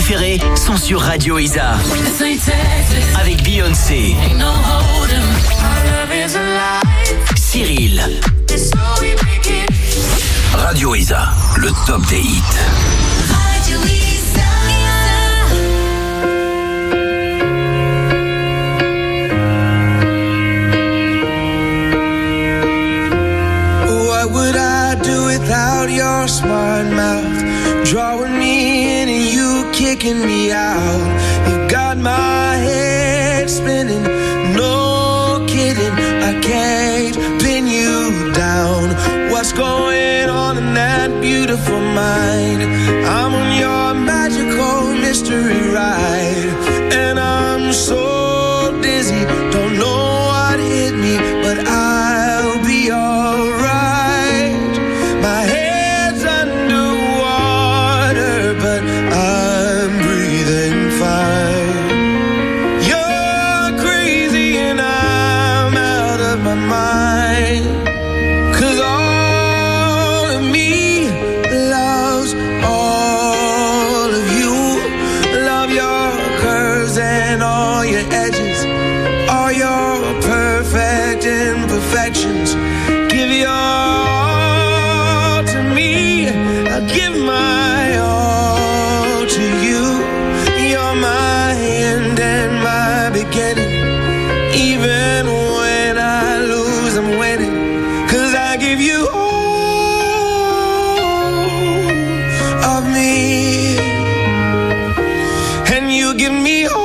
préférés sont sur Radio Isa. Avec Beyoncé, Cyril. Radio Isa, le top des hits. Radio Isa. What would I do without your smart mouth? Drawing me in and you kicking me out. You got my head spinning, no kidding. I can't pin you down. What's going on in that beautiful mind? I'm on your magical mystery ride, and I'm so dizzy, don't know what hit me, but I'll be alright. My head's underwater, but I'm breathing fine. You're crazy and I'm out of my mind, 'cause all of me loves all of you. Love your curves and all your edges, all your perfect imperfections. Give your all to me, I'll give my all to you. You're my end and my beginning. Even when I lose, I'm winning, 'cause I give you all of me, and you give me all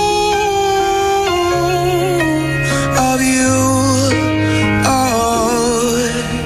of you. Oh,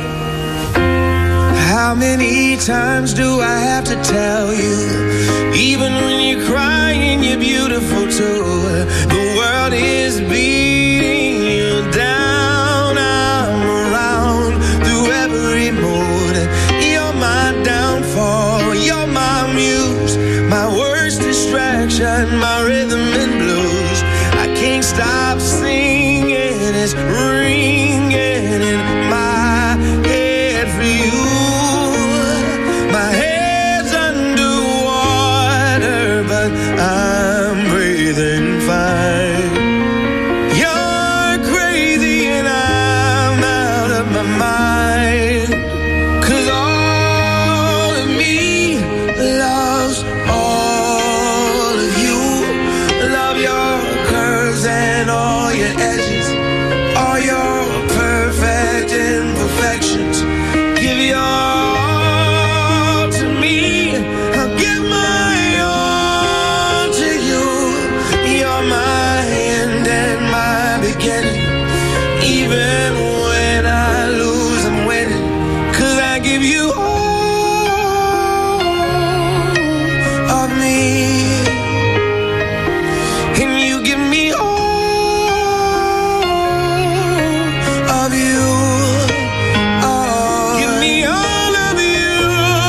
how many times do I have to tell you? Even when you're crying, you're beautiful too. The world is beating you down. I'm around through every mood. You're my downfall, you're my muse, my worst distraction, my rhythm and blues. I can't stop singing, it's ringing in my head for you. My head's underwater, but I'm breathing fine. You're crazy and I'm out of my mind, 'cause all of me loves all of you. Love your curves and all your edges, all your perfect imperfections. Give your all to me, I'll give my all to you. You're my end and my beginning. Even when I lose, I'm winning, 'cause I give you all of me, and you give me all of you. Oh, give me all of you.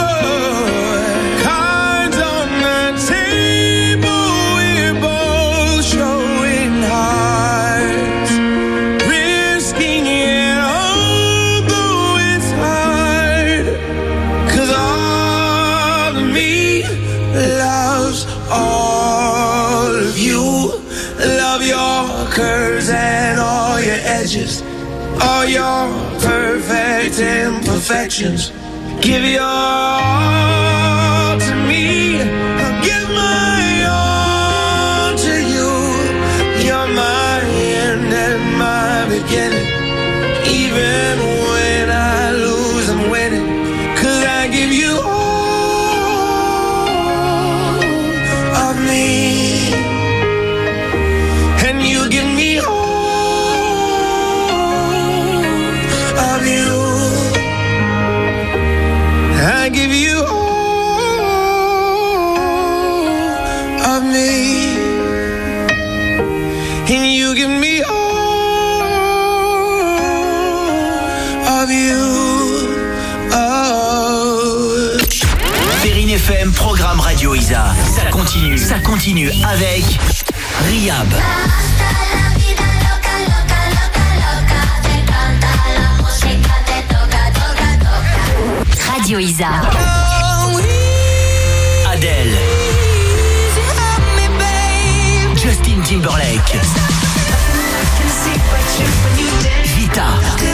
Cards on the table, we're both showing hearts, risking it although it's hard, 'cause all of me loves all of you. Love your curves and all your edges, all your perfect imperfections. Give your all to me, I'll give my all to you. You're my end and my beginning. Even when I lose, I'm winning, 'cause I give you all of me, and you give me all of you. I give you all of me, and you give me all of you. Oh. Perrine FM, programme Radio Isa. Ça continue avec Rihab. Radio Isa. Adèle. Timberlake. Vita.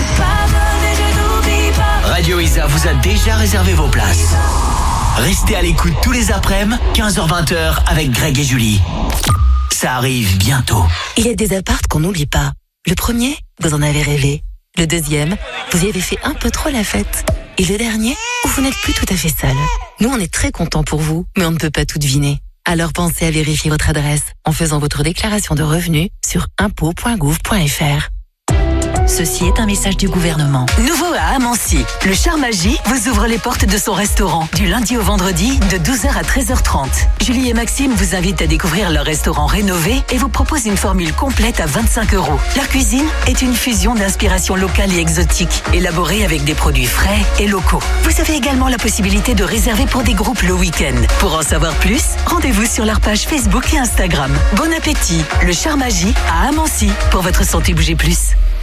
Radio Isa vous a déjà réservé vos places. Restez à l'écoute tous les après-midi, 15h-20h avec Greg et Julie. Ça arrive bientôt. Il y a des apparts qu'on n'oublie pas. Le premier, vous en avez rêvé. Le deuxième, vous y avez fait un peu trop la fête. Et le dernier, où vous n'êtes plus tout à fait seul. Nous, on est très contents pour vous, mais on ne peut pas tout deviner. Alors pensez à vérifier votre adresse en faisant votre déclaration de revenus sur impôts.gouv.fr. Ceci est un message du gouvernement. Nouveau à Amancy, le Charmagie vous ouvre les portes de son restaurant du lundi au vendredi de 12h à 13h30. Julie et Maxime vous invitent à découvrir leur restaurant rénové et vous proposent une formule complète à 25 €. Leur cuisine est une fusion d'inspiration locale et exotique, élaborée avec des produits frais et locaux. Vous avez également la possibilité de réserver pour des groupes le week-end. Pour en savoir plus, rendez-vous sur leur page Facebook et Instagram. Bon appétit, le Charmagie à Amancy pour votre santé bouger plus.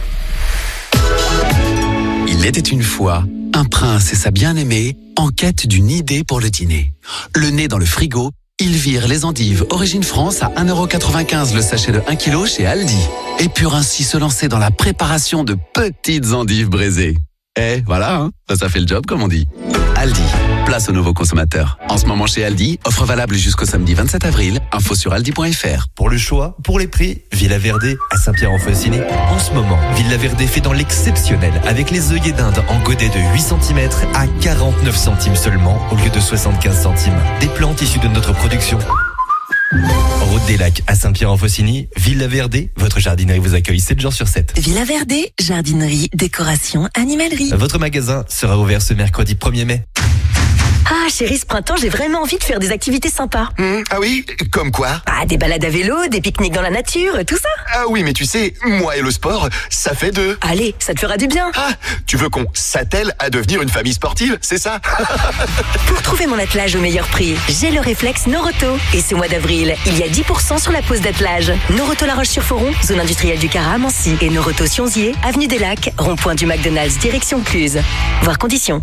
Il était une fois un prince et sa bien-aimée en quête d'une idée pour le dîner. Le nez dans le frigo, ils virent les endives Origine France à 1,95 € le sachet de 1 kg chez Aldi et purent ainsi se lancer dans la préparation de petites endives braisées. Et voilà, hein, ça fait le job comme on dit. Aldi, place aux nouveaux consommateurs. En ce moment chez Aldi, offre valable jusqu'au samedi 27 avril. Info sur aldi.fr. Pour le choix, pour les prix, Villa Verde à Saint-Pierre-en-Faucigny. En ce moment, Villa Verde fait dans l'exceptionnel avec les œillets d'Inde en godet de 8 cm à 49 centimes seulement au lieu de 75 centimes. Des plantes issues de notre production. Route des Lacs à Saint-Pierre-en-Faucigny, Villa Verde, votre jardinerie vous accueille 7 jours sur 7. Villa Verde, jardinerie, décoration, animalerie. Votre magasin sera ouvert ce mercredi 1er mai. Ah chérie, ce printemps j'ai vraiment envie de faire des activités sympas. Ah oui, comme quoi? Ah, des balades à vélo, des pique-niques dans la nature, tout ça. Ah oui, mais tu sais, moi et le sport, ça fait deux. Allez, ça te fera du bien. Ah, tu veux qu'on s'attelle à devenir une famille sportive, c'est ça? Pour trouver mon attelage au meilleur prix, j'ai le réflexe Noroto. Et ce mois d'avril, il y a 10% sur la pause d'attelage. Noroto La Roche-sur-Foron, zone industrielle du Cara à Mancy. Et Noroto Sionzier, avenue des Lacs, rond-point du McDonald's, direction Cluse. Voir conditions.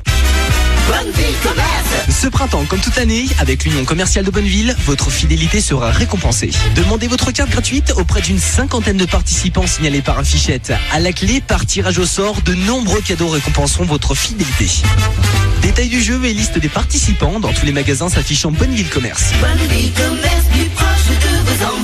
Ce printemps, comme toute l'année, avec l'Union commerciale de Bonneville, votre fidélité sera récompensée. Demandez votre carte gratuite auprès d'une 50aine de participants signalés par affichette. À la clé, par tirage au sort, de nombreux cadeaux récompenseront votre fidélité. Détails du jeu et liste des participants dans tous les magasins s'affichant Bonneville Commerce. Bonneville Commerce, plus proche de vos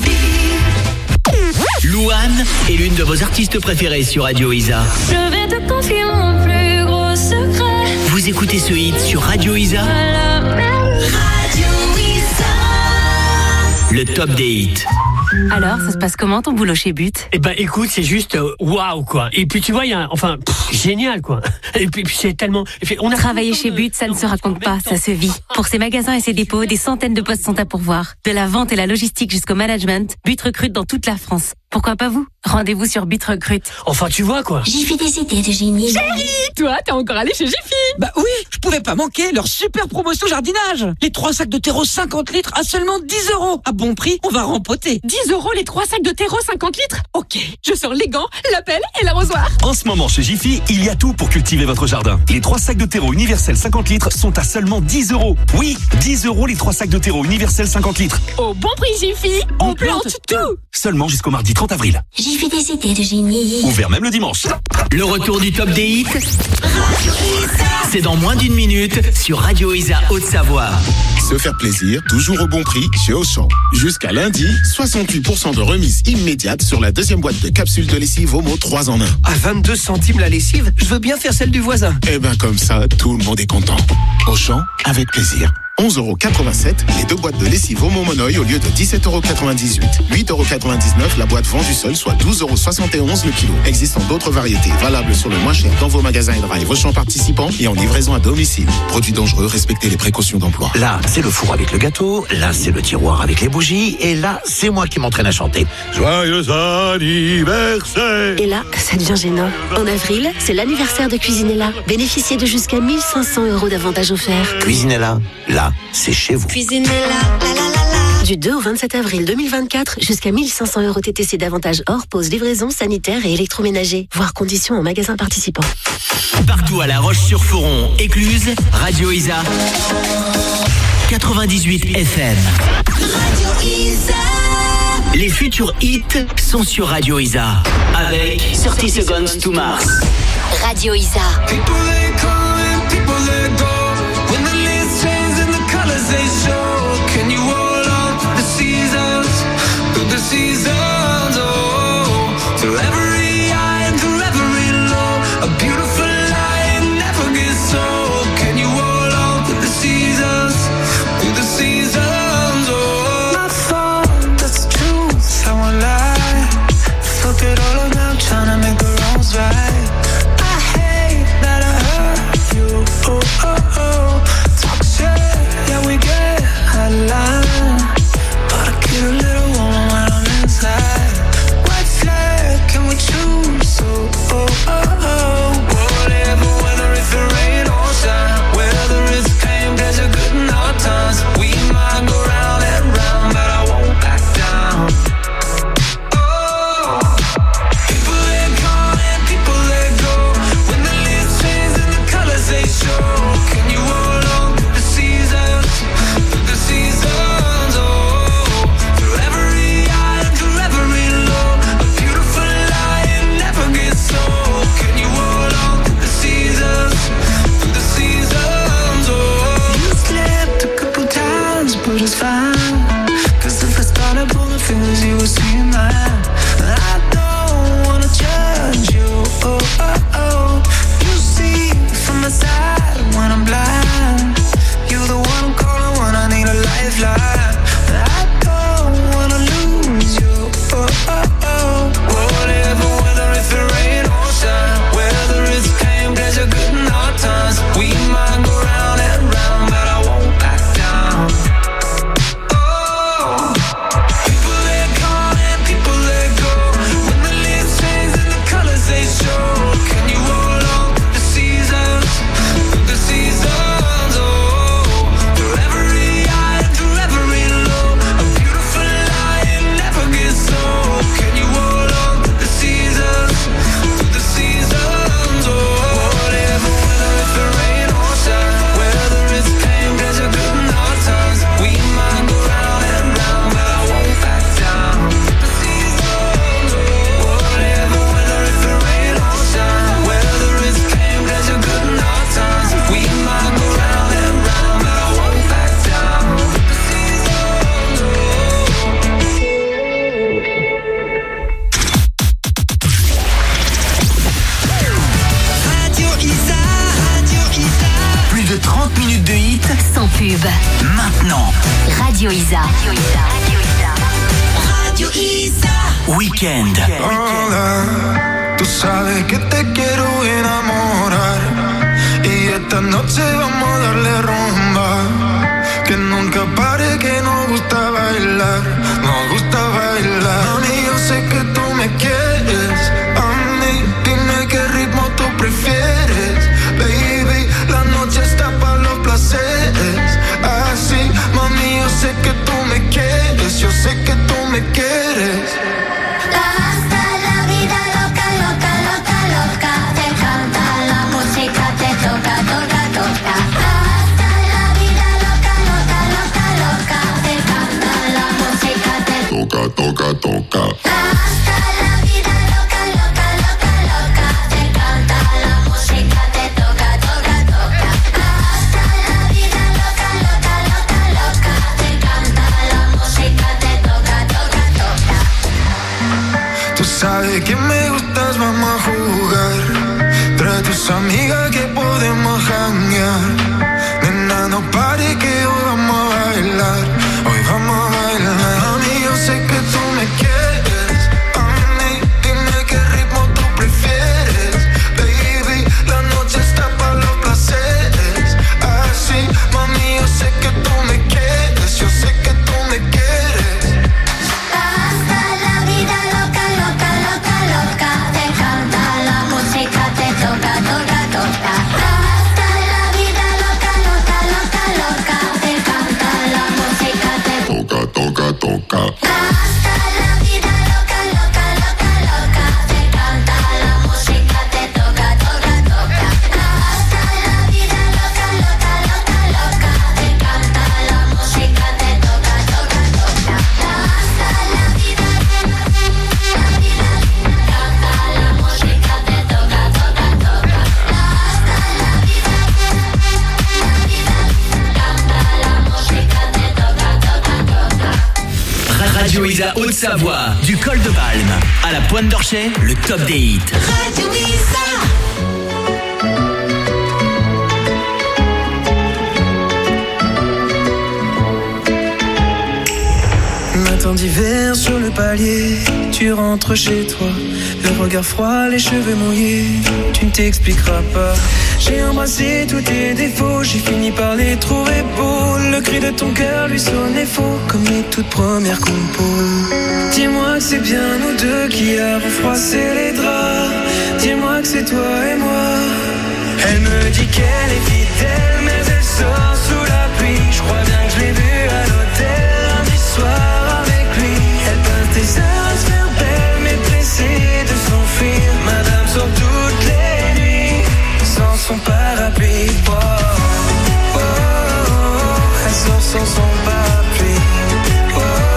envies. Louane est l'une de vos artistes préférées sur Radio Isa. Je vais te confier mon plus gros secret. Vous écoutez ce hit sur Radio Isa. Radio Isa. Le top des hits. Alors, ça se passe comment ton boulot chez But? Eh ben écoute, c'est juste waouh quoi. Et puis tu vois, il y a génial quoi. Et puis c'est tellement Travailler chez But, ça ne se raconte pas, ça se vit. Pour ses magasins et ses dépôts, des centaines de postes sont à pourvoir. De la vente et la logistique jusqu'au management, But recrute dans toute la France. Pourquoi pas vous? Rendez-vous sur But Recrute. Enfin tu vois quoi. Jiffy des idées de génie. Chérie, toi, t'es encore allé chez Jiffy? Bah oui, je pouvais pas manquer leur super promotion jardinage. Les 3 sacs de terreau 50 litres à seulement 10 €. À bon prix, on va rempoter. 10 € les 3 sacs de terreau 50 litres? Ok, je sors les gants, la pelle et l'arrosoir. En ce moment chez Jiffy, il y a tout pour cultiver votre jardin. Les 3 sacs de terreau universel 50 litres sont à seulement 10 €. Oui, 10 € les 3 sacs de terreau universel 50 litres. Au bon prix Jiffy, on plante tout. Seulement jusqu'au mardi 30 avril. Jiffy des idées de génie. Ouvert même le dimanche. Le retour du top des hits, c'est dans moins d'une minute sur Radio Isa Haute-Savoie. Se faire plaisir, toujours au bon prix chez Auchan. Jusqu'à lundi, 68% de remise immédiate sur la deuxième boîte de capsules de lessive Omo 3 en 1. À 22 centimes la lessive, je veux bien faire celle du voisin. Eh ben comme ça, tout le monde est content. Auchan, avec plaisir. 11,87 €, les 2 boîtes de lessive Omo Monoï au lieu de 17,98 €. 8,99 € la boîte vendue seule, soit 12,71 € le kilo. Existant d'autres variétés, valables sur le moins cher dans vos magasins et drive Auchan participants et en livraison à domicile. Produits dangereux, respectez les précautions d'emploi. Là, c'est le four avec le gâteau, là, c'est le tiroir avec les bougies, et là, c'est moi qui m'entraîne à chanter. Joyeux anniversaire! Et là, ça devient gênant. En avril, c'est l'anniversaire de Cuisinella. Bénéficiez de jusqu'à 1 500 € d'avantages offerts. Cuisinella, là, c'est chez vous. Cuisinella, la la la la. Du 2 au 27 avril 2024, jusqu'à 1 500 € TTC d'avantages hors pause, livraison, sanitaire et électroménager. Voir conditions en magasin participant. Partout à La Roche-sur-Foron, Écluse, Radio Isa 98 FM. Radio Isa. Les futurs hits sont sur Radio Isa. Avec 30 Seconds to Mars. Radio Isa. People they come and people they go. When the leaves change and the colors they show. Can you hold on the seasons? Through the seasons, oh. Through every high and through every low. A beautiful light never gets old. Can you hold on to the seasons? Through the seasons, oh. My fault, that's the truth, I won't lie. Fuck it all up now, tryna make the wrongs right. I hate that I hurt you, oh, oh, oh. Talk shit, yeah we get out of line. But I get a little warm when I'm inside. White flag, can we choose, oh, oh, oh, oh. Whatever, whether it's the rain or shine. Whether it's pain, pleasure, good and hard times. We might go round and round, but I won't back down. Oh, people they come and people they go. When the leaves change and the colors they show. Can you hold on to the seasons? Through the seasons, oh. Through every high and through every low. A beautiful light never gets old. Can you hold on to the seasons? Through the seasons, oh. You slipped a couple times, but it's fine. Cause if I started pulling fingers, you would see mine. I don't wanna judge you, oh, oh, oh. You see from the side when I'm blind. You're the one I'm calling when I need a lifeline. I don't wanna lose you, oh, oh, oh. Whatever, whether it's the rain or shine. Whether it's pain, pleasure, good and hard times. We might go round and round, but I won't back down. Oh, people they come and people they go. When the leaves change and the colors they show. Can you hold on to the seasons? Through the seasons, oh. Through every high and through every low. A beautiful light never gets old. Can you hold on to the seasons? Through the seasons, oh. Whatever, whether it's the rain or shine. Whether it's pain, pleasure, good and hard times. We might go round and round, but I won't back down. The seasons, oh. Whatever, whether it's the rain or shine. Whether it's pain, pleasure, good and hard times. We might go round and round, but I won't back down. The seasons, oh. Radio Isa, Radio Isa. Plus de 30 minutes de hit Sans pub. maintenant. Radio Isa. Radio Isa. Weekend. Hola, tú sabes que te quiero enamorar y esta noche vamos a darle rumba, que nunca pare, que nos gusta bailar, nos gusta bailar. Mami, yo sé que tú me quieres, a mí dime qué ritmo tú prefieres, baby, la noche está para los placeres, así, mami, yo sé que tú me quieres, yo sé que tú me quieres. Hasta la vida loca, loca, loca, loca. Te canta la música, te toca, toca, toca. Hasta la vida loca, loca, loca, loca. Te canta la música, te Toca, toca, toca. hasta la vida loca, loca, loca, loca. Te canta la música, te toca, toca, toca. Hasta la vida loca, loca, loca, loca. Te canta la música, te toca, toca, toca. Tú sabes que me gustas, vamos a jugar. Trae tus amigas que podemos janguear. Nena, no pare que hoy vamos a bailar. Hoy vamos a bailar. Mami, yo sé que tú me quieres. A mí, dime qué ritmo tú prefieres. Baby, la noche está para los placeres. Así, mami, yo sé que tú me quieres. Yo sé que tú me quieres. Hasta la vida loca, loca, loca, loca. Te canta la música, te toca, toca, toca. Hasta la vida loca, loca, loca, loca. Isa Haute-Savoie, du col de Balme à la Pointe d'Orchet, le top des hits. Radio Isa. Matin d'hiver sur le palier, tu rentres chez toi, le regard froid, les cheveux mouillés, tu ne t'expliqueras pas. J'ai embrassé tous tes défauts, j'ai fini par les trouver beaux. Le cri de ton cœur lui sonnait faux, comme les toutes premières compos. Dis-moi que c'est bien nous deux qui avons froissé les draps. Dis-moi que c'est toi et moi. Elle me dit qu'elle est fidèle, mais elle sort sous la pluie. Je crois bien que je l'ai vue à l'hôtel lundi soir avec lui. Elle passe des heures à se faire belle, mais pressée de s'enfuir. Madame sort toutes les nuits sans son parapluie. Oh, oh, oh, elle sort sans son parapluie. Oh,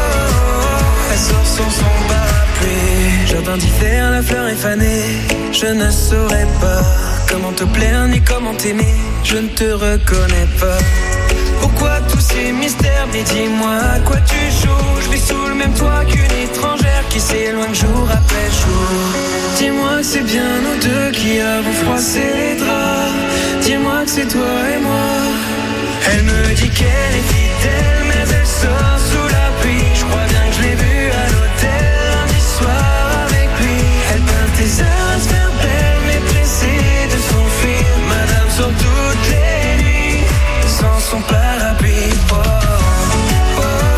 oh, elle sort sans son parapluie. Jardin d'hiver, la fleur est fanée. Je ne saurais pas comment te plaire ni comment t'aimer. Je ne te reconnais pas. Pourquoi tous ces mystères? Mais dis-moi à quoi tu joues. Je vis sous le même toit qu'une étrangère qui s'éloigne jour après jour. Dis-moi que c'est bien nous deux qui avons froissé les draps. Dis-moi que c'est toi et moi. Elle me dit qu'elle est fidèle, mais elle sort sous la pluie. Je crois bien que je l'ai vue à l'hôtel lundi soir avec lui. Elle peint tes heures à se faire belle, mais pressée de s'enfuir. Madame sort toutes les nuits sans son parapluie. Oh, oh,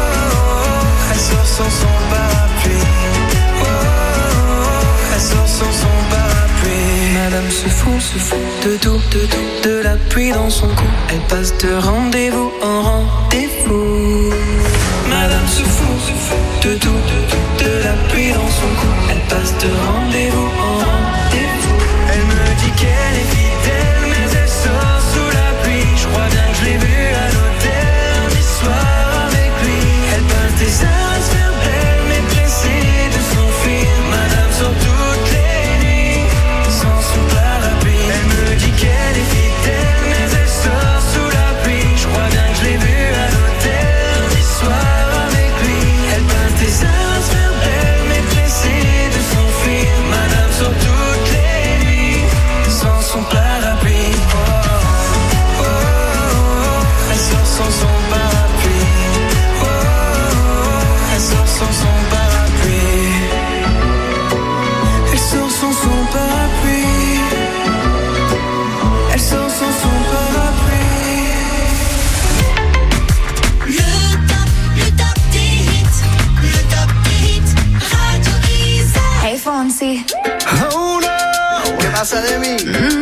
oh, elle sort sans son parapluie. Oh, oh, elle sort sans son parapluie. Madame se fout de tout, de la pluie dans son cou. Elle passe de rendez-vous en rendez-vous. Madame se fout de tout, de la pluie dans son cou. Elle passe de rendez-vous en rendez-vous. Elle me dit qu'elle est fidèle, mais elle sort sous la pluie. Je crois bien que je l'ai vue à l'hôtel lundi soir avec lui. Elle passe des heures à se faire belle, mais pressée de s'enfuir. Madame sort toutes les nuits sans son parapluie. Elle me dit qu'elle est fidèle, mais elle sort sous la pluie. Je crois bien que je l'ai vue à l'hôtel lundi soir avec lui. Elle passe des heures à se faire belle, mais pressée de s'enfuir. Madame sort toutes les nuits sans son parapluie. Oh, oh, oh, elle sort sans son parapluie. Oh, oh, elle sort sans son parapluie. Elle sort sans son parapluie. Elle sort sans son parapluie. Le top des hits, le top des hits, Radio Isa. Hey Fonsi. Oh no, ¿qué pasa de mí?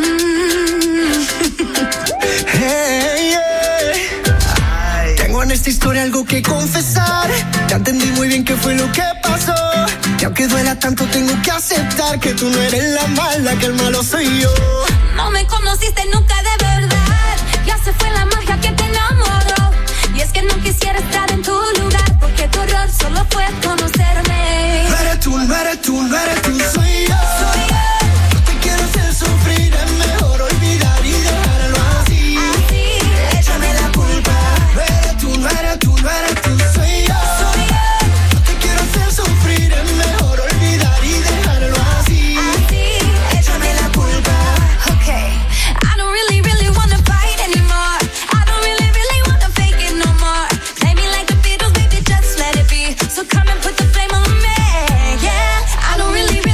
Hey, yeah. Tengo en esta historia algo que confesar. Ya entendí muy bien qué fue lo que pasó. Y aunque duela tanto tengo que aceptar que tú no eres la mala, que el malo soy yo. No me conociste nunca de verdad. Ya se fue la magia que te enamoró. Y es que no quisiera estar en tu lugar, porque tu error solo fue conocerme. No eres tú, no eres tú, no eres tú, soy yo. No te quiero hacer sufrir, es mejor olvidar y dejarlo así. Échame la culpa. No eres tú, no eres tú, no eres tú, soy yo. No te quiero hacer sufrir, es mejor olvidar y dejarlo así. Échame la culpa. Okay, I don't really wanna fight anymore. I don't really wanna fake it no more. Play me like the Beatles, baby, just let it be. So come and put the flame on me, yeah. I don't really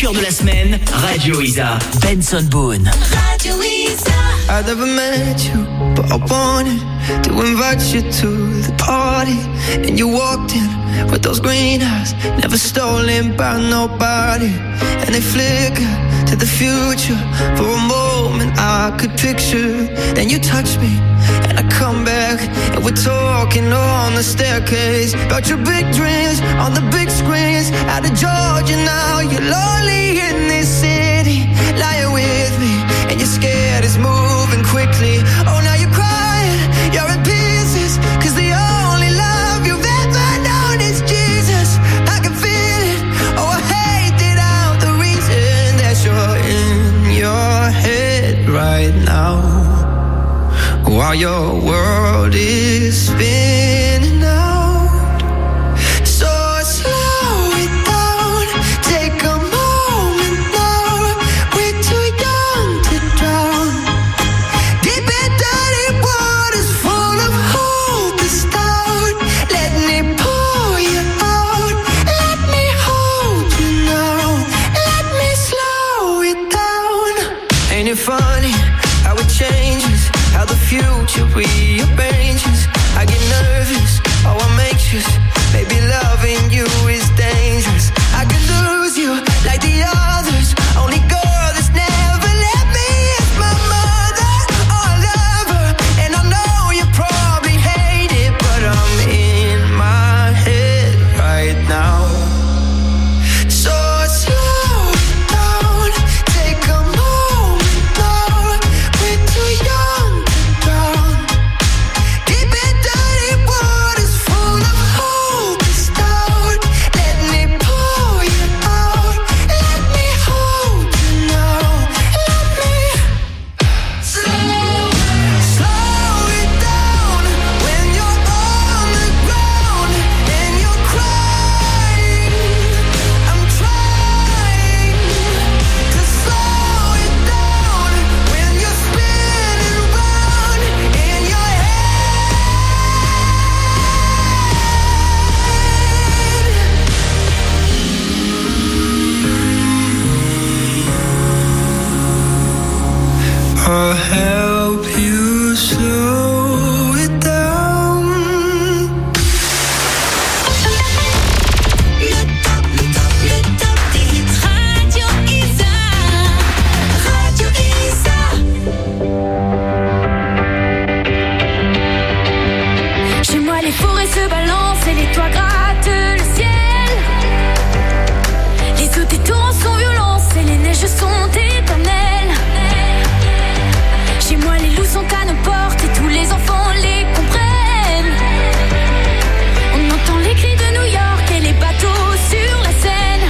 cœur de la semaine, Radio Isa, Benson Boone. Radio Isa. I never met you, but I wanted to invite you to the party. And you walked in with those green eyes, never stolen by nobody. And they flicker to the future. For a moment I could picture. Then you touch me and I come back, and we're talking on the staircase about your big dreams on the big screens. Out of Georgia now, you're lonely in this city, lying with me, and you're scared it's moving quickly. Oh, now you're crying, you're in pieces, 'cause the only love you've ever known is Jesus. I can feel it, oh, I hate it out, the reason that you're in your head right now, while your world is spinning out. So slow it down, take a moment now. We're too young to drown. Deep in dirty waters full of hope is down. Let me pull you out. Let me hold you now. Let me slow it down. Ain't it funny how it changes? How the future rearranges. I get nervous, oh I'm anxious. Maybe loving you is dangerous. I could lose you like the others. Only girl that's never let me is my mother. Oh I love her, and I know you probably hate it, but I'm in my head right now. So slow down, take a moment now. We're too young. Deep in dirty waters full of hope is down. Let me pull you out. Let me hold you now. Let me slow it down when you're on the ground and you're crying. I'm trying to slow it down when you're spinning round in your I'll help you slow it down. Le top des hits. Radio Isa. Radio Isa. Chez moi les forêts se balancent et les toits grattent le ciel. Les eaux des torrents sont violentes et les neiges sont éternelles. Chez moi les loups sont à nos portes et tous les enfants les comprennent. On entend les cris de New York et les bateaux sur la Seine.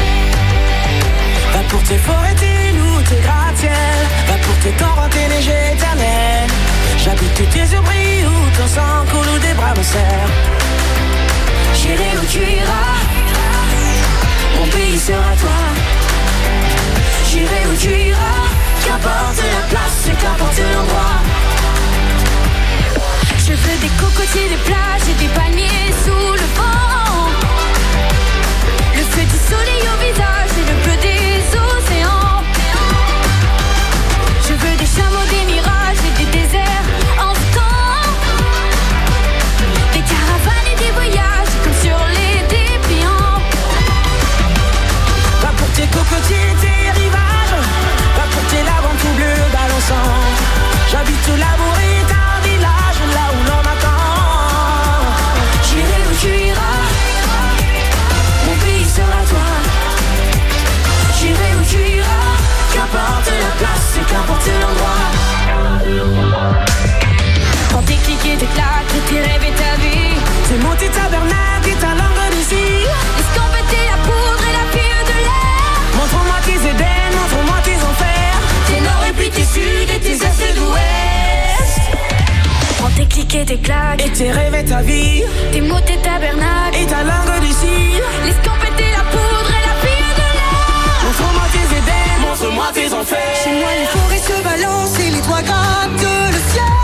Va pour tes forêts, tes loups, tes gratte-ciel. Va pour tes torrents, tes neiges éternelles. J'habite tes abris où ton sang coule ou des bras me serrent. J'irai où tu iras, mon pays sera toi. J'irai où tu iras, qu'importe la place et qu'importe l'endroit. Je veux des cocotiers, des plages et des palmiers sous le vent. Le feu du soleil au visage et le bleu des océans. Je veux des chameaux, des mirages et des déserts en temps. Des caravanes et des voyages comme sur les dépliants. Va pour tes cocotiers, tes rivages. Va pour tes laves en tout bleu balançant. J'habite l'amour et un village là où l'on m'attend. J'irai où tu iras, mon pays sera toi. J'irai où tu iras, qu'importe la place et qu'importe l'endroit. Quand tes clics et tes claques, tes rêves et ta vie. C'est monter tabernacle et ta langue de cire. Escampetez la poudre et la pire de l'air. Montre-moi tes Éden, montre-moi tes enfers. Tes nord et puis tes sud et tes est et d'ouest. Prends tes clics et tes claques, et tes rêves et ta vie. Tes mots, tes tabernacles et ta langue de cire. L'escampetez la poudre et la pire de l'air. Montre-moi tes Éden, montre-moi tes enfers. Chez moi les forêts se balancent et les toits grattent le ciel.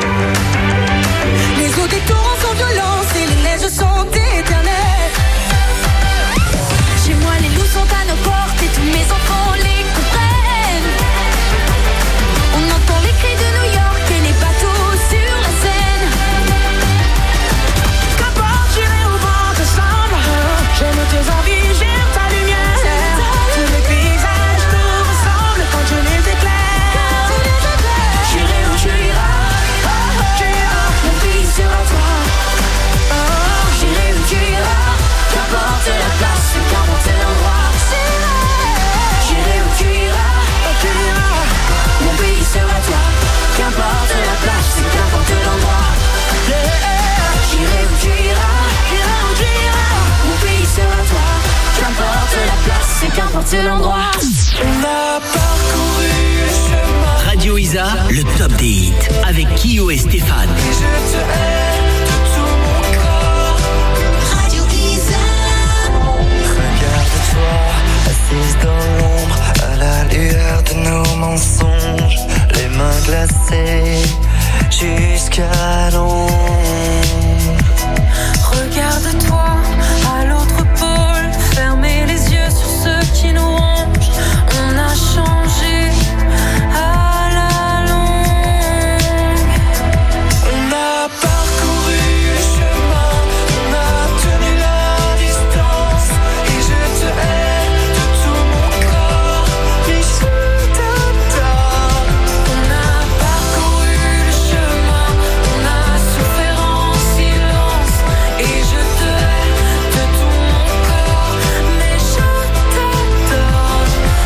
Les eaux des torrents sont violentes et les neiges sont éternelles. Chez moi les loups sont à nos portes et tous mes n'importe l'endroit. On a parcouru le chemin. Radio Isa, le top des hits avec Kyo et Stéphane. Et je te hais de tout mon corps. Radio Isa. Regarde-toi, assise dans l'ombre, à la lueur de nos mensonges, les mains glacées jusqu'à l'ombre. Regarde-toi à l'autre pôle, fermez les yeux sur ceux qui nous rongent. On a changé à la longue. On a parcouru le chemin, on a tenu la distance. Et je te hais de tout mon corps, mais je t'adore. On a parcouru le chemin, on a souffert en silence. Et je te hais de tout mon corps, mais je t'adore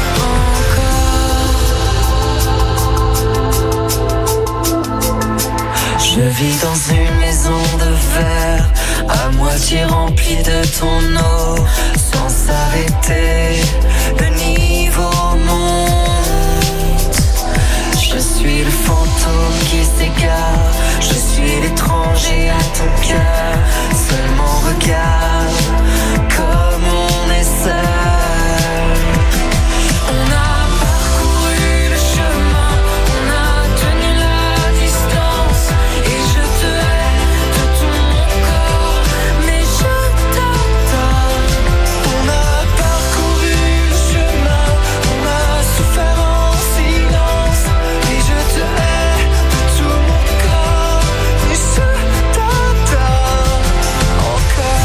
encore. Je vis dans une maison de verre, à moitié remplie de ton eau, sans s'arrêter, le niveau monte. Je suis le fantôme qui s'égare, je suis l'étranger à ton cœur. Seulement regarde comme on est seul. On a parcouru le chemin, on a tenu la distance. Et je te hais de tout mon corps, mais je t'adore. On a parcouru le chemin, on a souffert en silence. Et je te hais de tout mon corps, mais je t'adore encore.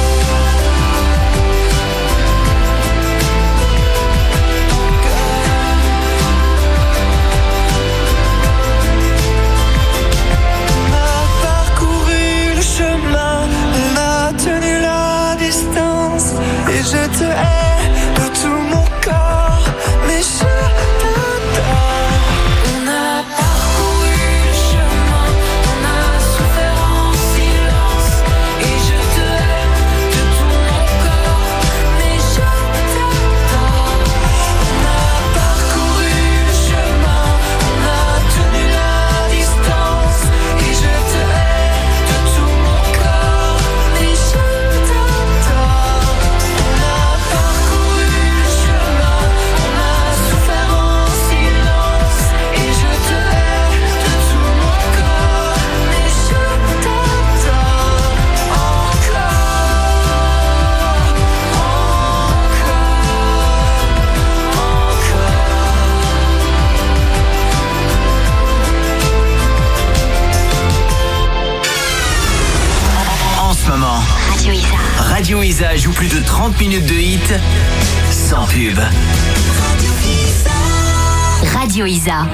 On a parcouru le chemin, on a tenu la distance. Et je te hais de tout mon corps, mais je t'adore. On a parcouru le chemin, on a souffert en silence. Et je te hais de tout mon corps, mais je t'adore. On a parcouru le chemin, on a tenu la distance. Et je te hais de tout mon corps, mais je t'adore. On a parcouru le chemin, on a souffert en silence. Et je te hais de tout mon corps, mais je t'adore encore. En ce moment, Radio Isa joue plus de 30 minutes de hits sans pub. Radio Isa.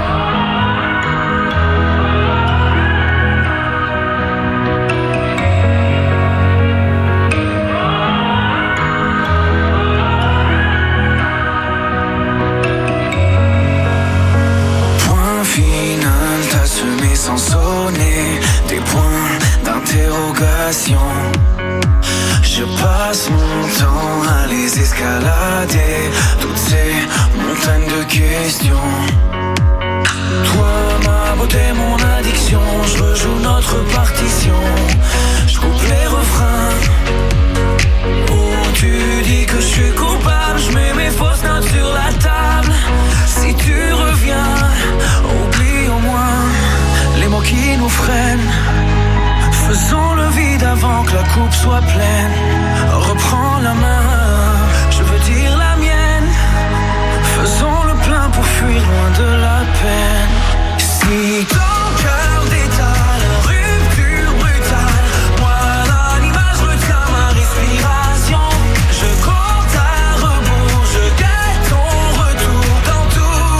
Point final, t'as semé sans sonner des points d'interrogation. Je passe mon temps à les escalader, toutes ces montagnes de questions. Toi, ma beauté, mon addiction, je rejoue notre partition. Je coupe les refrains où tu dis que je suis coupable. Je mets mes fausses notes sur la table. Si tu reviens, oublie au moins les mots qui nous freinent. Faisons le vide avant que la coupe soit pleine. Reprends la main, je veux dire la mienne. Faisons le plein pour fuir loin de la peine. Si ton cœur détale, rupture brutale, moi l'animage retiens ma respiration. Je compte à rebours, je guette ton retour dans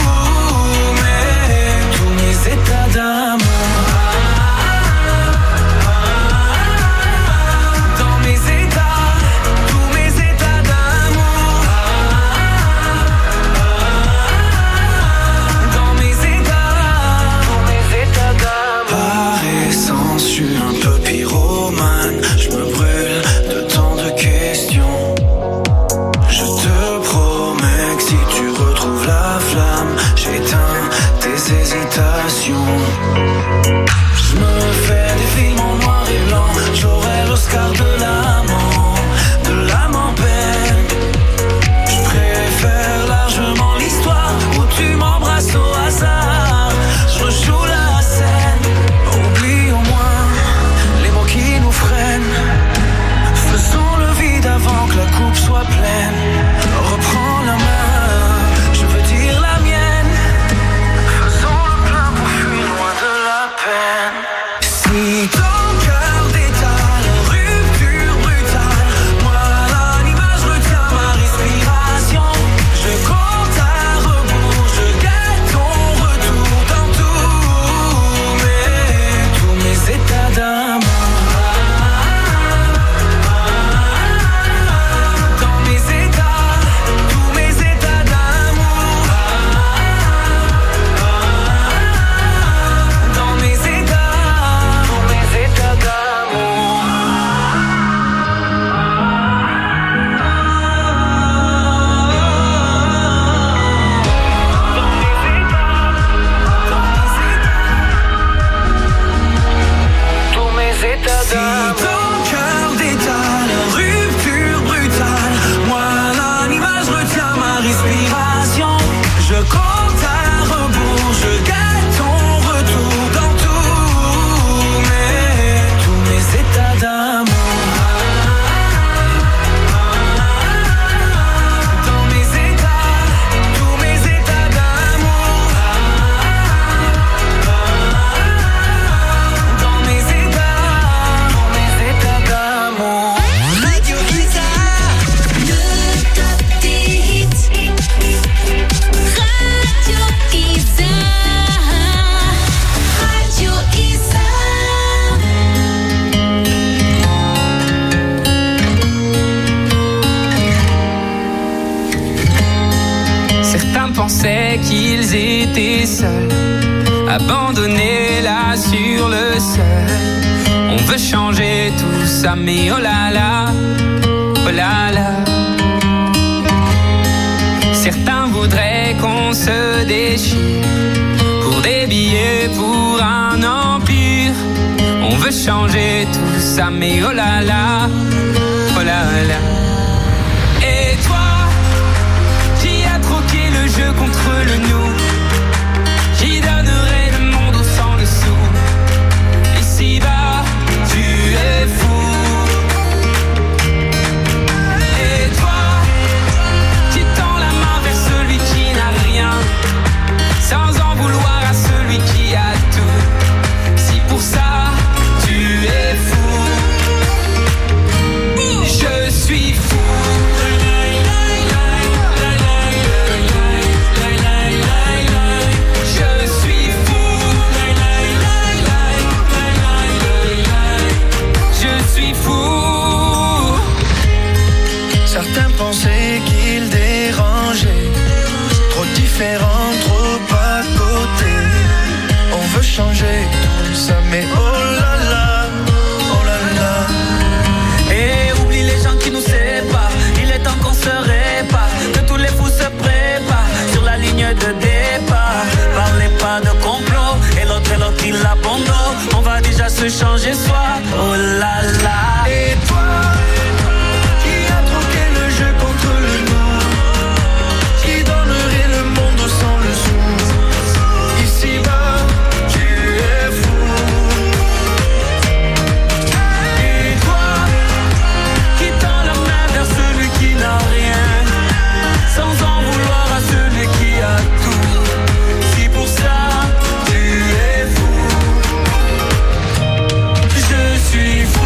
tous mes états d'amour. Dans mes états voudrait qu'ils étaient seuls, abandonnés là sur le sol. On veut changer tout ça, mais oh là là, oh là là. Certains voudraient qu'on se déchire pour des billets, pour un empire. On veut changer tout ça, mais oh là là, oh là là. Et toi, qui as troqué le jeu contre le nous, qui donnerait le monde au sang le sou. Ici-bas, tu es fou. Et toi, qui tend la main vers celui qui n'a rien, sans en vouloir à celui qui a tout. Si pour ça, tu es fou, je suis fou. Certains pensaient qu'ils dérangeaient, trop différents, trop à côté. On veut changer tout ça, mais oh là là, oh là là. Et oublie les gens qui nous séparent, il est temps qu'on se répare, que tous les fous se préparent sur la ligne de départ. Parlez pas de complot, et l'autre il abandonne. On va déjà se changer soi, oh là là. Et toi, contre le nous, qui donnerait le monde sans le sou. Ici-bas, tu es fou. Et toi, qui tend la main vers celui qui n'a rien, sans en vouloir à celui qui a tout. Si pour ça, tu es fou, je suis fou.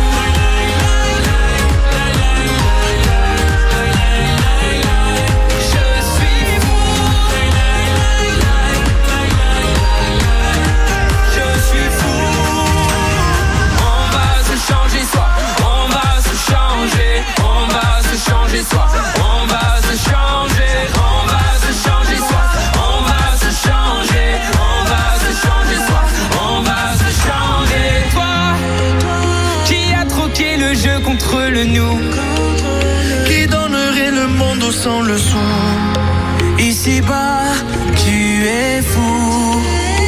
On va se changer, on va se changer soi. On va se changer, on va se changer soi. On va se changer. Toi, qui a troqué le jeu contre le nous, qui donnerait le monde sans le sou. Ici-bas, tu es fou.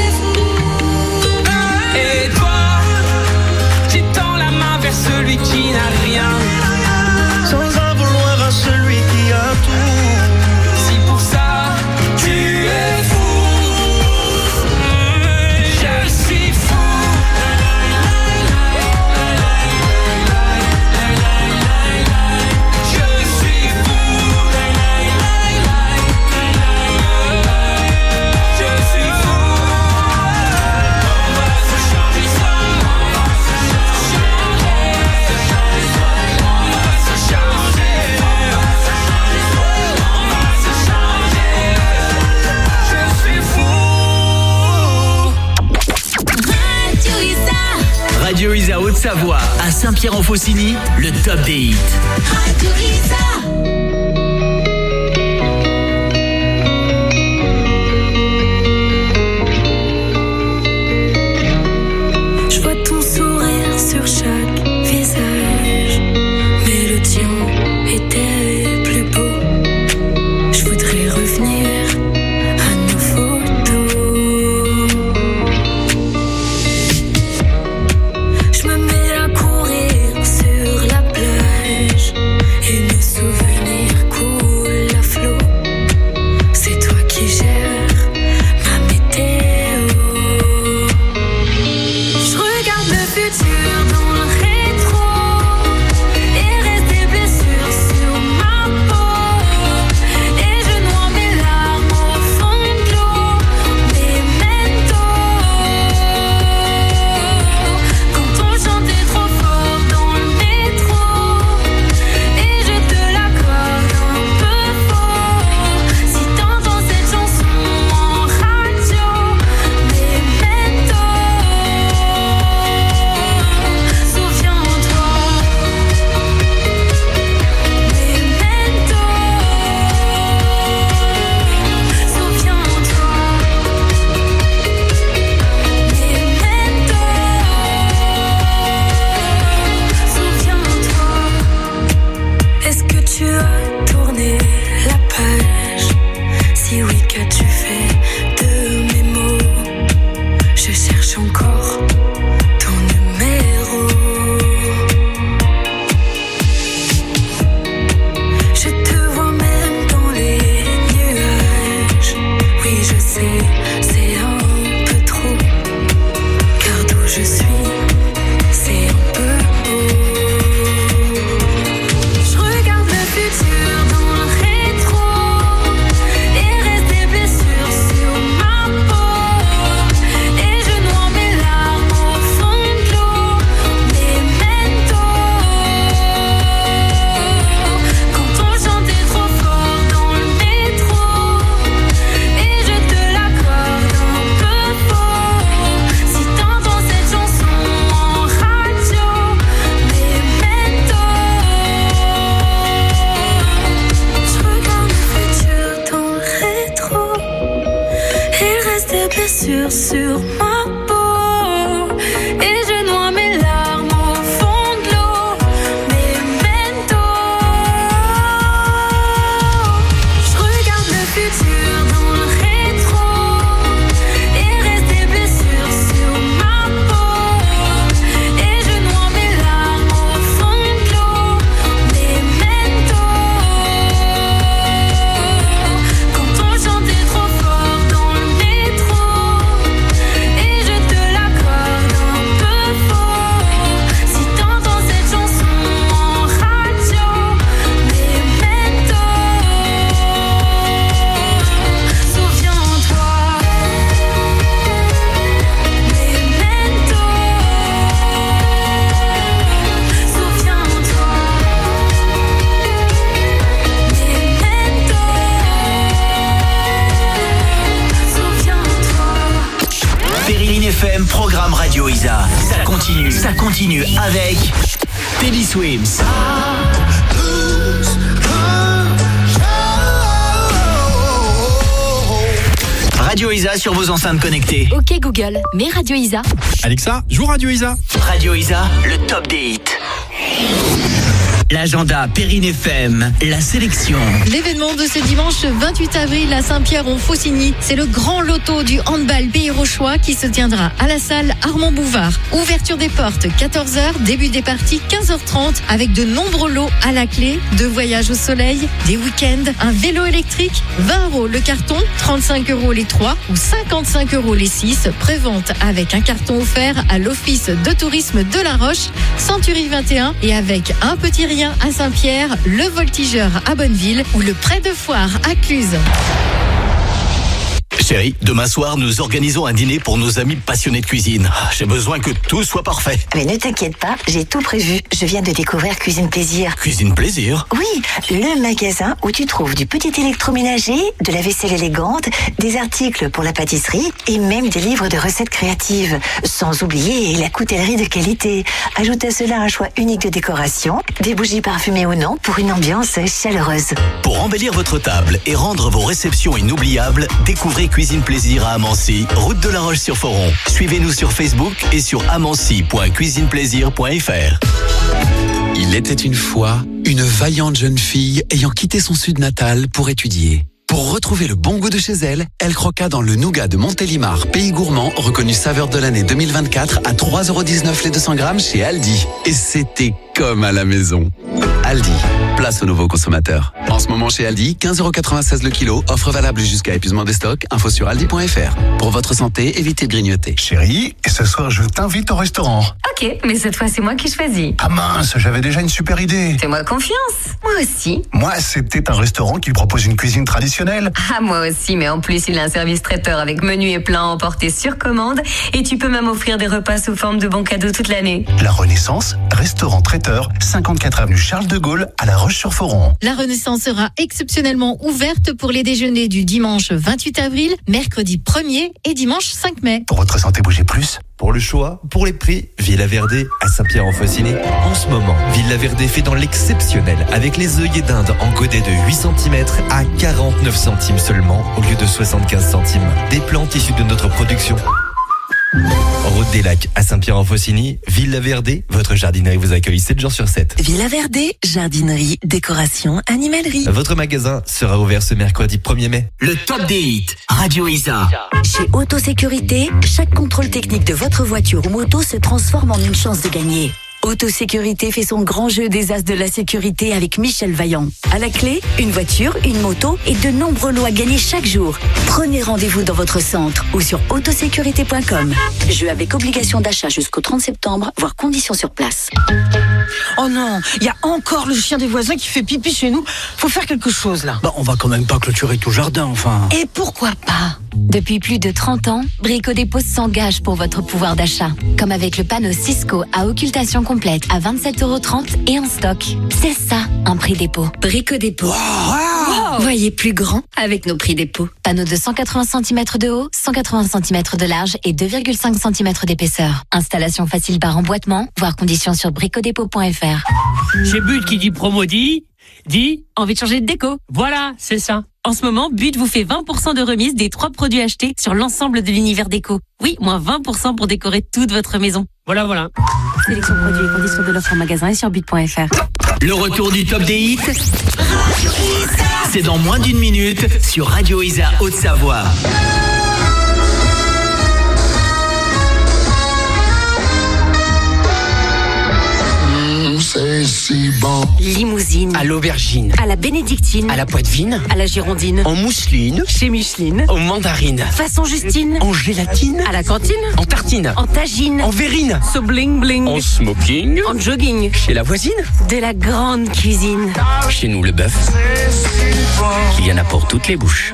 Et toi, qui tend la main vers celui qui n'a rien, sans en vouloir à celui qui a tout. Si pour ça, tu es fou, je suis fou. Je suis fou. Je suis fou. On va se changer soi. On va se changer. On va se changer. Radio Isa Haute-Savoie à Saint-Pierre-en-Faucigny, le top des hits. Radio Isa. Je vois ton sourire sur chaque visage, mais le tien était plus beau. Je voudrais revenir à nos photos. Je me mets à courir sur la plage et me souvenir blessures sur ma peau et je noie mes larmes au fond de l'eau. Memento, je regarde le futur dans le rétro et reste des blessures sur ma peau et je noie mes larmes au fond de l'eau. Memento, quand on chantait trop fort dans le métro et je te l'accorde un peu faux. Si t'entends cette chanson en radio, Memento, souviens-toi. Memento, souviens-toi. Memento, souviens-toi. Périnine FM, programme Radio Isa. Ça continue avec Teddy Swims. Radio Isa sur vos enceintes connectées. Ok Google, mets Radio Isa. Alexa, joue Radio Isa. Radio Isa, le top des hits. L'agenda Périne FM, la sélection. L'événement de ce dimanche 28 avril à Saint-Pierre-en-Faucigny, c'est le grand loto du handball Pays Rochois qui se tiendra à la salle Armand Bouvard. Ouverture des portes 14h, début des parties 15h30 avec de nombreux lots à la clé, 2 voyages au soleil, des week-ends, un vélo électrique, 20 € le carton, 35 € les 3 ou 55 € les 6. Prévente avec un carton offert à l'Office de tourisme de La Roche, Century 21 et avec un petit rien à Saint-Pierre, le Voltigeur à Bonneville ou le Pré de Foire à Cluse. Chérie, demain soir, nous organisons un dîner pour nos amis passionnés de cuisine. J'ai besoin que tout soit parfait. Mais ne t'inquiète pas, j'ai tout prévu. Je viens de découvrir Cuisine Plaisir. Cuisine Plaisir? Oui, le magasin où tu trouves du petit électroménager, de la vaisselle élégante, des articles pour la pâtisserie et même des livres de recettes créatives. Sans oublier la coutellerie de qualité. Ajoute à cela un choix unique de décoration, des bougies parfumées ou non pour une ambiance chaleureuse. Pour embellir votre table et rendre vos réceptions inoubliables, découvrez Cuisine Plaisir à Amancy, route de La Roche-sur-Foron. Suivez-nous sur Facebook et sur amancy.cuisineplaisir.fr. Il était une fois une vaillante jeune fille ayant quitté son sud natal pour étudier. Pour retrouver le bon goût de chez elle, elle croqua dans le nougat de Montélimar, pays gourmand, reconnu saveur de l'année 2024 à 3,19 € les 200 grammes chez Aldi. Et c'était comme à la maison. Aldi, place aux nouveaux consommateurs. En ce moment chez Aldi, 15,96 € le kilo, offre valable jusqu'à épuisement des stocks, info sur aldi.fr. Pour votre santé, évitez de grignoter. Chérie, et ce soir je t'invite au restaurant. Ok, mais cette fois c'est moi qui choisis. Ah mince, j'avais déjà une super idée. Fais-moi confiance. Moi aussi. Moi, c'est peut-être un restaurant qui propose une cuisine traditionnelle. Ah, moi aussi, mais en plus il a un service traiteur avec menu et plats emportés sur commande et tu peux même offrir des repas sous forme de bons cadeaux toute l'année. La Renaissance, restaurant traiteur, 54 avenue Charles de Gaulle à La Roche-sur-Foron. La Renaissance sera exceptionnellement ouverte pour les déjeuners du dimanche 28 avril, mercredi 1er et dimanche 5 mai. Pour votre santé, bougez plus. Pour le choix, pour les prix, Villa Verde à Saint-Pierre-en-Faucigny. En ce moment, Villa Verde fait dans l'exceptionnel avec les œillets d'Inde en godet de 8 cm à 49 centimes seulement au lieu de 75 centimes. Des plantes issues de notre production. Route des Lacs à Saint-Pierre-en-Faucigny, Villa Verde, votre jardinerie vous accueille 7 jours sur 7. Villa Verde, jardinerie, décoration, animalerie. Votre magasin sera ouvert ce mercredi 1er mai. Le top des hits, Radio Isa. Chez Autosécurité, chaque contrôle technique de votre voiture ou moto se transforme en une chance de gagner. Autosécurité fait son grand jeu des as de la sécurité avec Michel Vaillant. À la clé, une voiture, une moto et de nombreux lots à gagner chaque jour. Prenez rendez-vous dans votre centre ou sur autosécurité.com. Jeu avec obligation d'achat jusqu'au 30 septembre, voire conditions sur place. Oh non, il y a encore le chien des voisins qui fait pipi chez nous. Faut faire quelque chose là. Bah, on va quand même pas clôturer tout le jardin, enfin. Et pourquoi pas? Depuis plus de 30 ans, Brico Dépôt s'engage pour votre pouvoir d'achat. Comme avec le panneau Cisco à occultation complète à 27,30 € et en stock. C'est ça, un prix dépôt. Brico Dépôt. Wow. Voyez plus grand avec nos prix dépôt. Panneau de 180 cm de haut, 180 cm de large et 2,5 cm d'épaisseur. Installation facile par emboîtement, voire conditions sur bricodépôt.fr. Chez But qui dit Promodi, Dis, Envie de changer de déco? voilà, c'est ça. En ce moment, But vous fait 20% de remise des 3 produits achetés sur l'ensemble de l'univers déco. Oui, moins 20% pour décorer toute votre maison. Voilà. Sélection produits et conditions de l'offre en magasin et sur but.fr. Le retour du top des hits, c'est dans moins d'une minute sur Radio Isa Haute-Savoie. C'est si bon. Limousine. À l'aubergine. À la bénédictine. À la poitevine. À la girondine. En mousseline. Chez Micheline. En mandarine. Façon Justine. En gélatine. À la cantine. En tartine. En tagine. En verrine. So bling bling. En smoking. En jogging. Chez la voisine. De la grande cuisine. Chez nous, le bœuf. Il y en a pour toutes les bouches.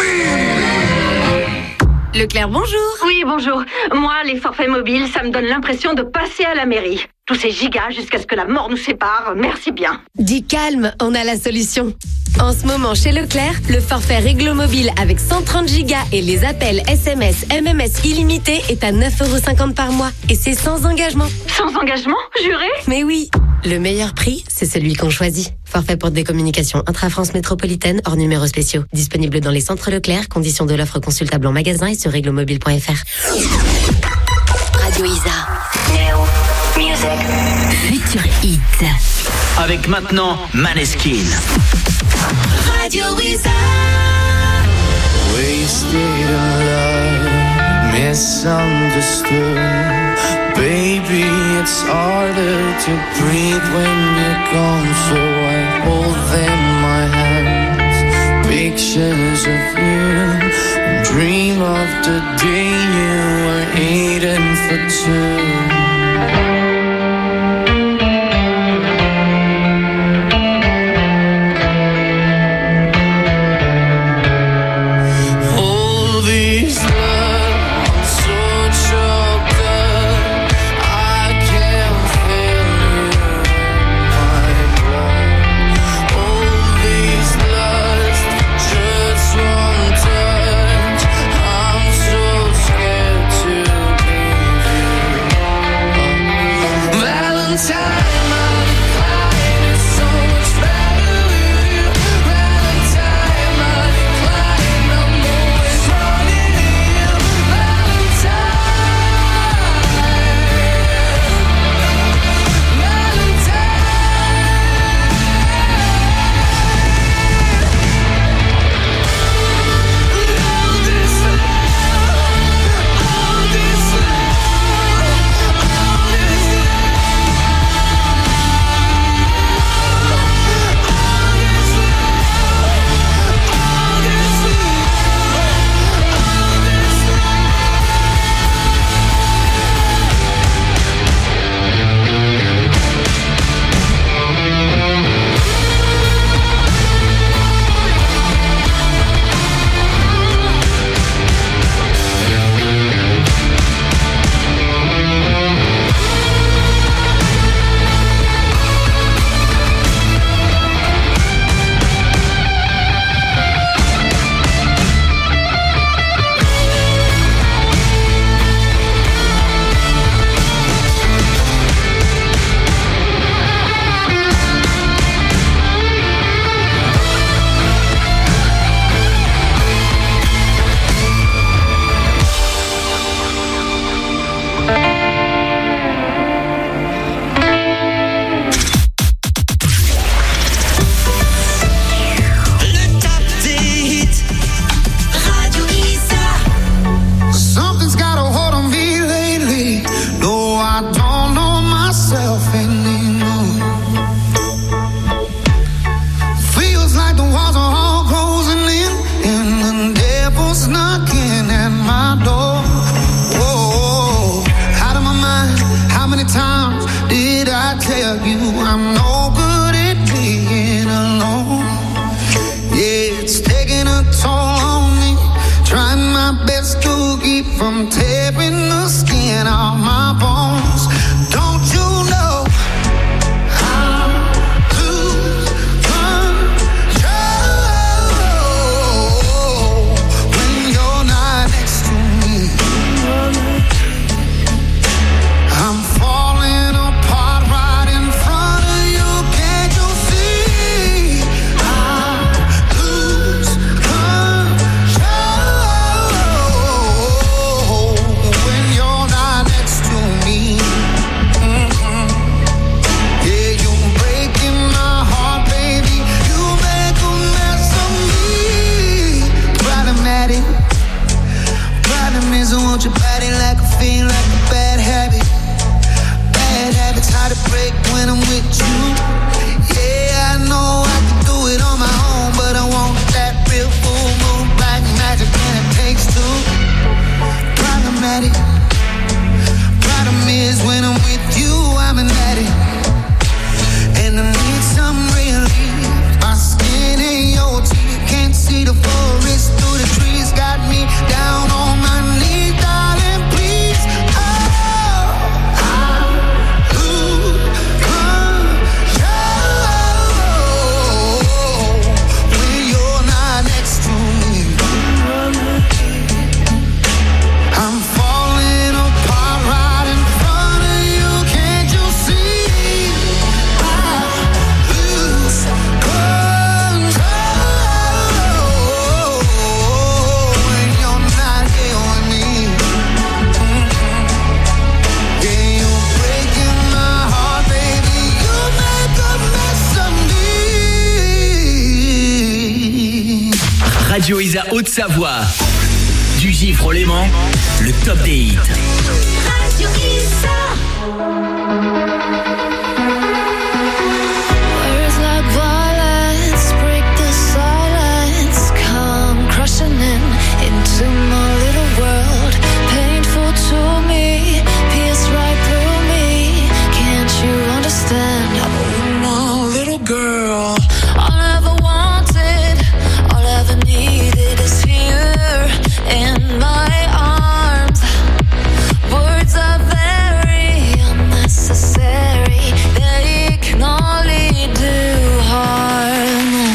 Leclerc, bonjour. Oui, bonjour. Moi, les forfaits mobiles, ça me donne l'impression de passer à la mairie. Tous ces gigas jusqu'à ce que la mort nous sépare, merci bien. Dis calme, on a la solution. En ce moment, chez Leclerc, le forfait Réglo Mobile avec 130 gigas et les appels SMS, MMS illimités est à 9,50€ par mois. Et c'est sans engagement. Sans engagement, juré? Mais oui. Le meilleur prix, c'est celui qu'on choisit. Forfait pour des communications intra-France métropolitaine hors numéros spéciaux. Disponible dans les centres Leclerc. Conditions de l'offre consultable en magasin et sur réglomobile.fr. Radio Isa. Futur Hit. Avec maintenant Maneskin. Radio Isa. Wasted in love, misunderstood. Baby, it's harder to breathe when you're gone, so I hold in my hands pictures of you and dream of the day you were eating for two. I'm so Radio Isa Haute-Savoie. Du Gifre au Léman, le top des hits. Radio Isa. Words like violence break the silence, come crushing into my little world. Painful to me, pierce right through me. Can't you understand? I'm a little girl. All I ever wanted, all I ever needed is here in my arms. Words are very unnecessary. They can only do harm.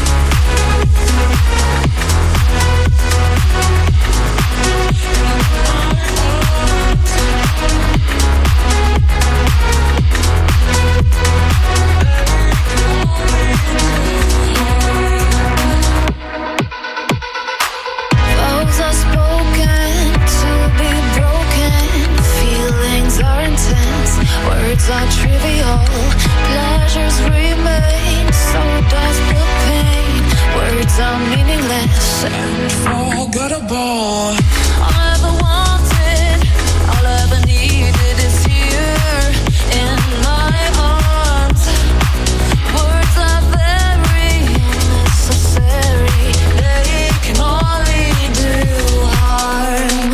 Vows are spoken to be broken. Feelings are intense. Words are trivial. Pleasures remain. So does the pain. Words are meaningless and forgettable. All I ever wanted, all I ever needed is here in my arms. Words are very unnecessary. They can only do harm.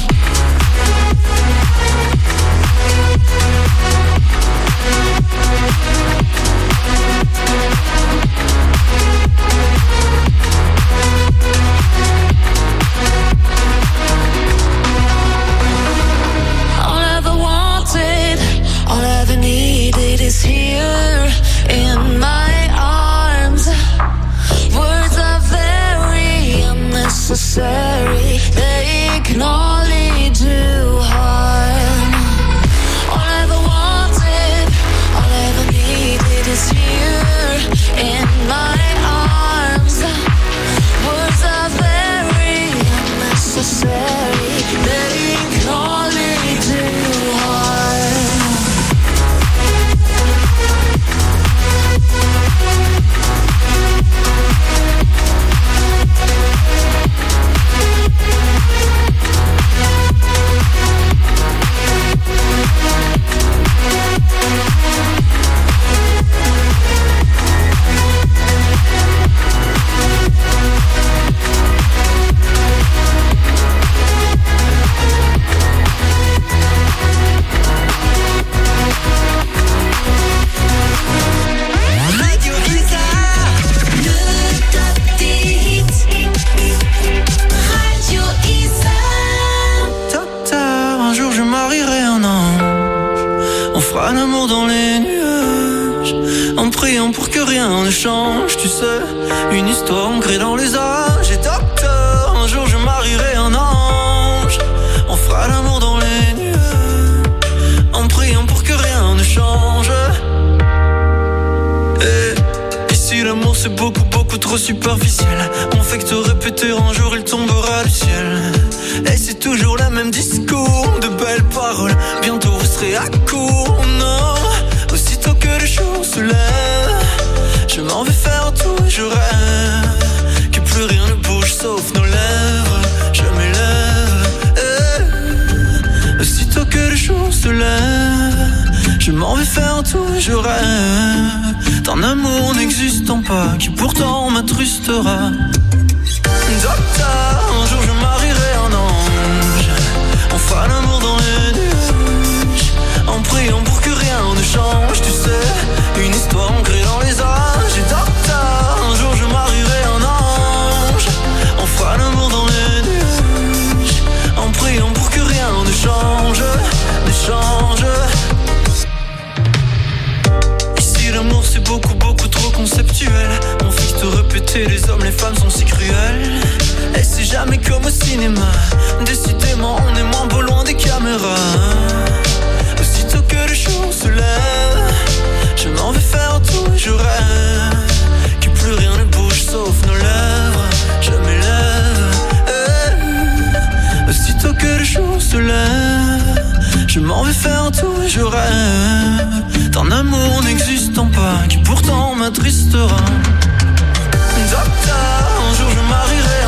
All I ever wanted, all I ever needed is here in my arms. Words are very unnecessary. They can only do harm. All I ever wanted, all I ever needed is here in my arms. Words are very unnecessary. They can only do harm. Radio Isa, le top des hits. Radio Isa. Docteur, un jour je marierai un ange. On fera l'amour dans les nuages, en priant pour que rien ne change. Tu sais, une histoire ancrée dans les âges. Et docteur, un jour je marierai un ange. On fera l'amour dans les nuages, en priant pour que rien ne change. Et si l'amour c'est beaucoup, beaucoup trop superficiel, on fait que te répéter un jour il tombera du ciel. Et c'est toujours le même discours, de belles paroles, bientôt vous serez à court. Non, aussitôt que le jour se lève, je m'en vais faire tout et je rêve que plus rien ne bouge sauf nos lèvres. Je m'élève, aussitôt que le jour se lève, je m'en vais faire tout et je rêve d'un amour n'existant pas qui pourtant m'attrustera. Docteur, un jour je marierai un ange. On fera l'amour dans les nuages, en priant pour que rien ne change. Tu sais, une histoire ancrée dans les âges. Et docteur, un jour je marierai un ange. On fera l'amour dans les nuages, en priant pour que rien ne change, ne change. Ici l'amour c'est beaucoup, beaucoup trop conceptuel. On fait que te répéter, les hommes, les femmes sont si cruels. Et c'est jamais comme au cinéma, décidément on est moins beau loin des caméras. Aussitôt que le jour se lève, je m'en vais faire tout et je rêve que plus rien ne bouge sauf nos lèvres. Je m'élève, aussitôt que le jour se lève, je m'en vais faire tout et je rêve d'un amour n'existant pas qui pourtant m'attristera. Docteur, un jour je marierai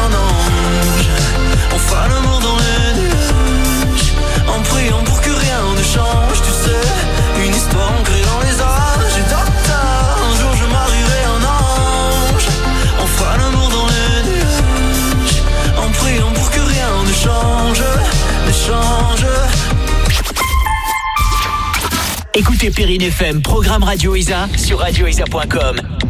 Écoutez Perrine FM, programme Radio Isa sur radioisa.com.